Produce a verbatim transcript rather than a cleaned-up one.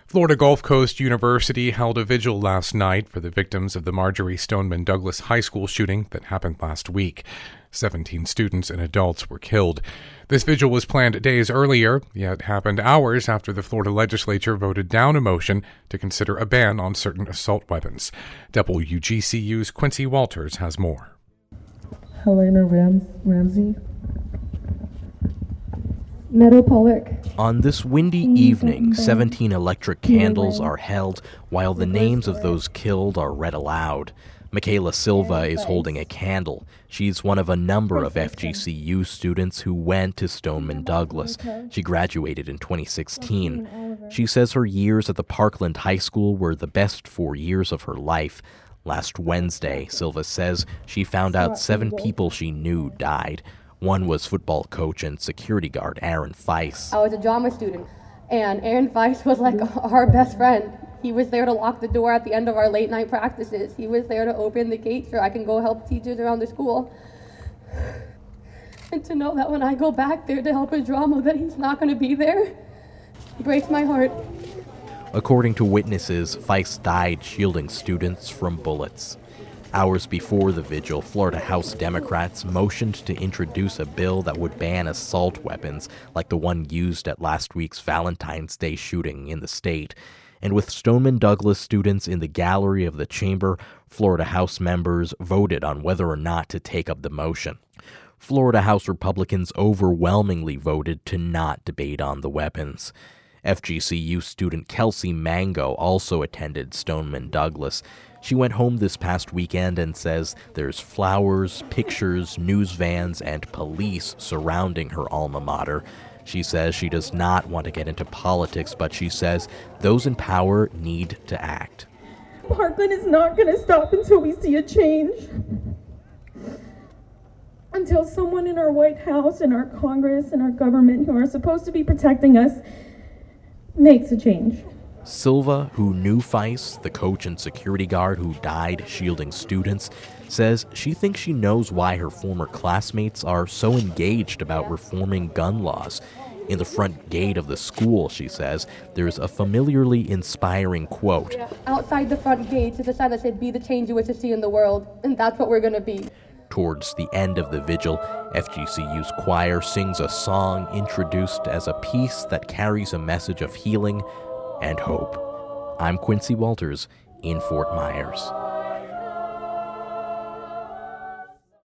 Florida Gulf Coast University held a vigil last night for the victims of the Marjory Stoneman Douglas High School shooting that happened last week. Seventeen students and adults were killed. This vigil was planned days earlier, yet happened hours after the Florida legislature voted down a motion to consider a ban on certain assault weapons. W G C U's Quincy Walters has more. Helena Ram- Ramsey. Meadow Pollock. On this windy evening, seventeen electric candles are held while the names of those killed are read aloud. Michaela Silva is holding a candle. She's one of a number of F G C U students who went to Stoneman Douglas. She graduated in twenty sixteen. She says her years at the Parkland High School were the best four years of her life. Last Wednesday, Silva says she found out seven people she knew died. One was football coach and security guard Aaron Feist. I was a drama student, and Aaron Feist was like our best friend. He was there to lock the door at the end of our late night practices. He was there to open the gate so I can go help teachers around the school. And to know that when I go back there to help with drama that he's not going to be there, breaks my heart. According to witnesses, Feist died shielding students from bullets. Hours before the vigil, Florida House Democrats motioned to introduce a bill that would ban assault weapons like the one used at last week's Valentine's Day shooting in the state. And with Stoneman Douglas students in the gallery of the chamber, Florida House members voted on whether or not to take up the motion. Florida House Republicans overwhelmingly voted to not debate on the weapons. F G C U student Kelsey Mango also attended Stoneman Douglas. She went home this past weekend and says there's flowers, pictures, news vans, and police surrounding her alma mater. She says she does not want to get into politics, but she says those in power need to act. Parkland is not going to stop until we see a change. Until someone in our White House and our Congress and our government who are supposed to be protecting us makes a change. Silva, who knew Feist, the coach and security guard who died shielding students, says she thinks she knows why her former classmates are so engaged about reforming gun laws. In the front gate of the school, she says, there's a familiarly inspiring quote. Outside the front gate is a sign that said, "Be the change you wish to see in the world," and that's what we're going to be. Towards the end of the vigil, F G C U's choir sings a song introduced as a piece that carries a message of healing and hope. I'm Quincy Walters in Fort Myers.